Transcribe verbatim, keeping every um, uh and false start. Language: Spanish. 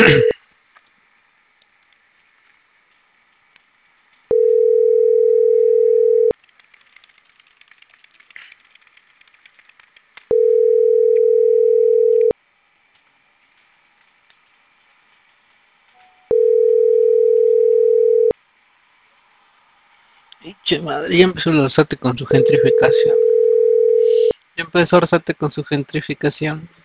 Che madre, ya empezó el Orsate con su gentrificación. Ya empezó Orsate con su gentrificación.